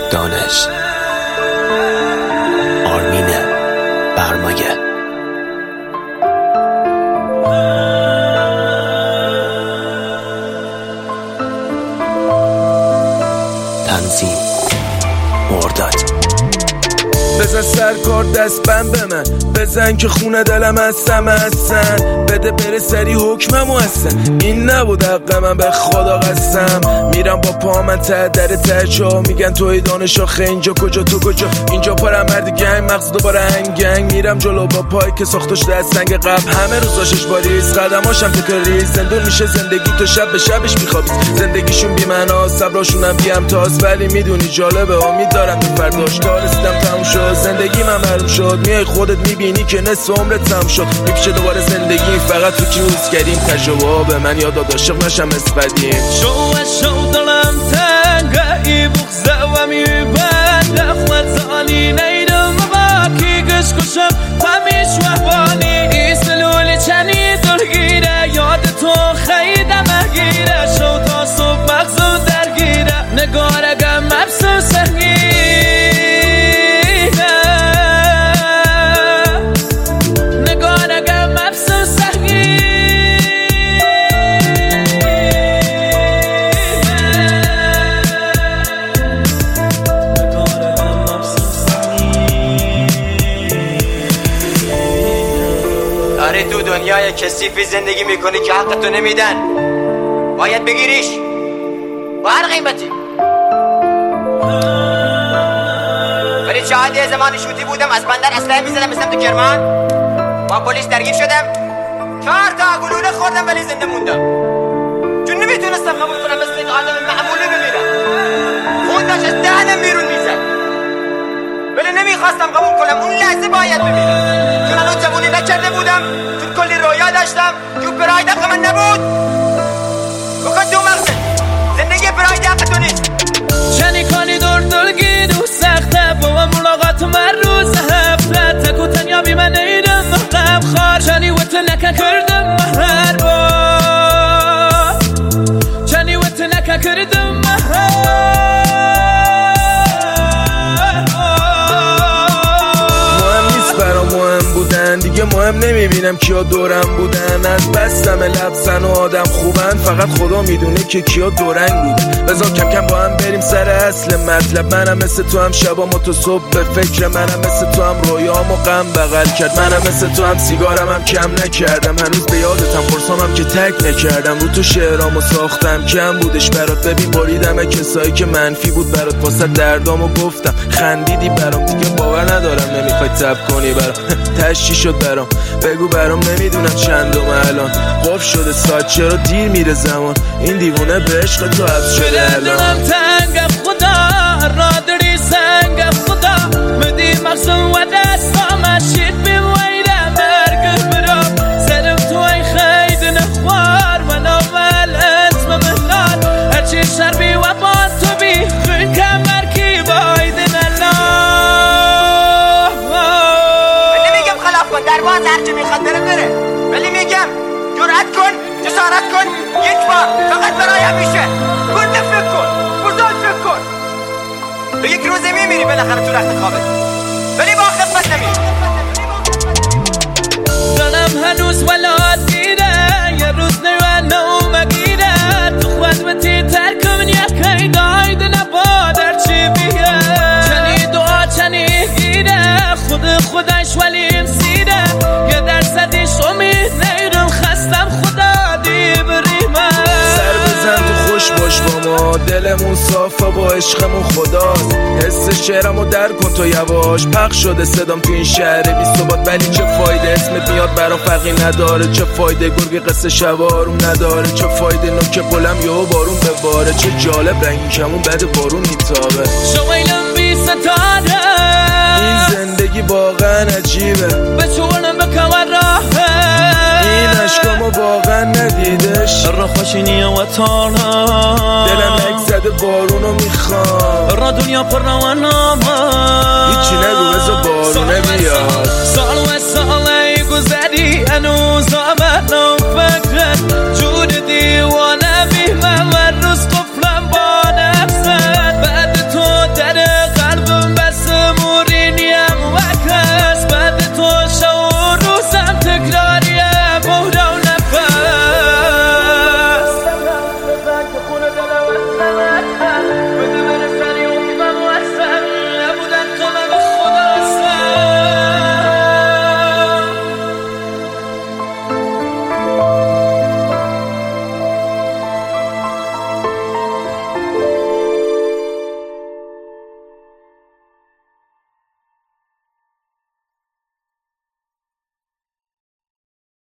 دانش آرمین برمایه تنظیم مرداد بزن سرکار دست بند به من بزن که خونه دلم هستم هستن بده بره سری حکممو هستن این نبود حق من به خدا قسم میرم با پا من ته در ترچا میگن توی دانش آخه اینجا کجا تو کجا اینجا پرم مرد گنگ مغز دوباره هنگنگ میرم جلو با پای که ساختش در سنگ قبل همه روز داشتش باریز قدماشم تکراری زندون میشه زندگی تو شب به شبش میخوابید زندگیشون بی معنا صبراشونم بی امتاز ولی میدونی جالبه امید دارم به فرداش تا رسیدم تموم شد زندگی من معلوم شد میای خودت میبینی که نصف عمرت تموم شد میپیشه دوباره زندگی فقط تو کیوز کردیم تجربه به من یاد عاشق نشم اسپدیم شو دلم تنگه ای بغزه و میبنده خود زانی نیدم باکی گش کشم همیش وحبانی ایسلولی چنی درگیره یاد تو خیده مگیره شو تا صبح مغزم درگیره نگارگم مبسم سنگیره نگارگم مبسم سنگیره داری تو دنیای کثیفی زندگی میکنی که حقتو نمیدن باید بگیریش با هر قیمتی ولی شاهد زمان شوتی بودم از بندر اسلحه میزدم مثل تو کرمان با پلیس درگیر شدم 4 تا گلوله خوردم ولی زنده موندم چون نمیتونستم قبول کنم مثل یک آدم معمولی بمیرم خون داشت از دهنم بیرون میزد ولی نمیخواستم قبول کنم اون لحظه باید بمیرم چون الان جوونی نکرده بودم چون کلی رویا داشتم که پراید حق من نبود بکن تو مغزه زندگی پراید حق تو نیست چنی کنی دلگی دو سخته با من ملاقات من روز هفته تکو تنیا بی من نیدم مقام خار چنی وقت نکن کردم هر بار چنی وقت نکن کردم مهم بودن دیگه مهم نمیبینم کیا دورم بودن از بستم لبسن و آدم خوبن فقط خدا میدونه که کیا دورنگ بودن بذار کم کم با هم بریم سر اصل مطلب منم مثل تو هم شبام و تو صبح به فکر منم مثل تو هم رویام و غم بغل کرد منم مثل تو هم سیگارم هم کم نکردم هنوز به یادتم پرسامم که تک نکردم رو تو شعرامو ساختم کم بودش برات ببین بریدم کسایی که منفی بود برات واسه دردامو گفتم خندیدی برام دیگه باور ندارم نمیخوای تب کنی برام تشی شد برام بگو برام نمیدونم چندم الان قف شده ساعت چرا دیر میره زمان این دیوونه به عشق تو حبس شده الان دلم تنگ خدا را داری سنگ خدا مدی مغزم و دستام شید بیم ویده مرگ برام سرم تو ای خید نخوار من اول اسم مهلال هرچی شربی و با تو بی خون کمر کی بایدن در باز هرچی میخواد بره ولی میگم جرأت کن جسارت کن یک بار فقط برای همیشه گرده فکر کن بزرگ فکر کن به یک روزه میمیری بالاخره تو رخت خوابت ولی با خفت نمیری دلم هنوز ولاد دیره یه روز نیوه نو مگیره تو خدمتی ترکم یکی دایده نبادر چی بیه چنی دعا چنی گیره خودش ولیم سیره یه درصدیش امید نیرم خستم خدا دی بریمه سر بزن تو خوش باش با ما دلمون صافه با عشقمون خداست حس شعرمو در کن تو یواش پخش شده صدام تو این شهر بی ثبات ولی چه فایده اسمت میاد برا فرقی نداره چه فایده گرگی قصه شبارون نداره چه فایده نوک قلم یهو بارون بباره چه جالب رنگی کمون بعد بارون میتابه شویلم بی ستاره این زندگی واقعا عجیبه به چونم بکن راهه این عشقامو واقعا ندیدش را خوشینی و تانا دلم یک زده بارونو میخوام را دنیا پر روانامه هیچی نگو بذار بارونه بیاد سال و ساله گذری هنوز آمدم فکرت جور دیوان